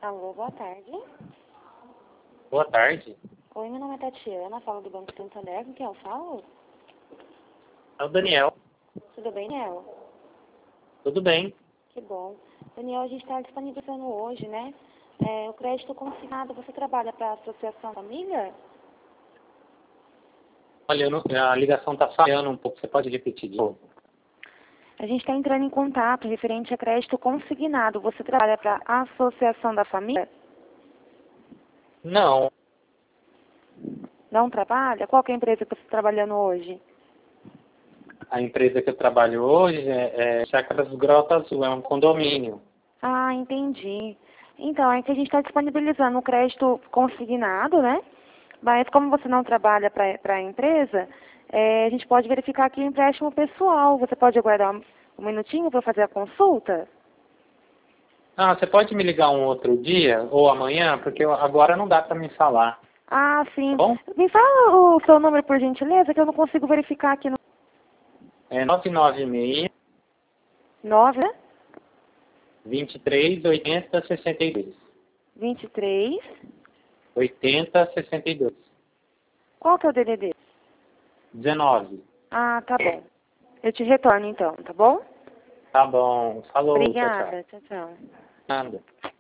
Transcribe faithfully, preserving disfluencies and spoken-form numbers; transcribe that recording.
Alô, boa tarde. Boa tarde. Oi, meu nome é Tatiana, falo do Banco Santander. Com quem eu falo? É o Daniel. Tudo bem, Nel? Tudo bem? Que bom. Daniel, a gente está disponibilizando hoje, né? É, o crédito consignado, você trabalha para a Associação Família? Olha, eu não- a ligação está falhando um pouco. Você pode repetir de novo? A gente está entrando em contato referente a crédito consignado. Você trabalha para a Associação da Família? Não. Não trabalha? Qual que é a empresa que você está trabalhando hoje? A empresa que eu trabalho hoje é, é Chácaras do Grota Azul. É um condomínio. Ah, entendi. Então, é que a gente está disponibilizando o crédito consignado, né? Mas como você não trabalha para a empresa, é, a gente pode verificar aqui o empréstimo pessoal. Você pode aguardar um, um minutinho para fazer a consulta? Ah, você pode me ligar um outro dia ou amanhã? Porque eu- agora não dá para me falar. Ah, Tá sim. bom? Me fala o seu número, por gentileza, que eu não consigo verificar aqui no É nove nove seis, nove, né? vinte e três, oitenta, sessenta e dois. vinte e três. oitenta, sessenta e dois. Qual que é o D D D? dezenove. Ah, tá bom. Eu te retorno então, tá bom? Tá bom. Falou. Tchau, tchau. Obrigada. Tchau, tchau. Nada.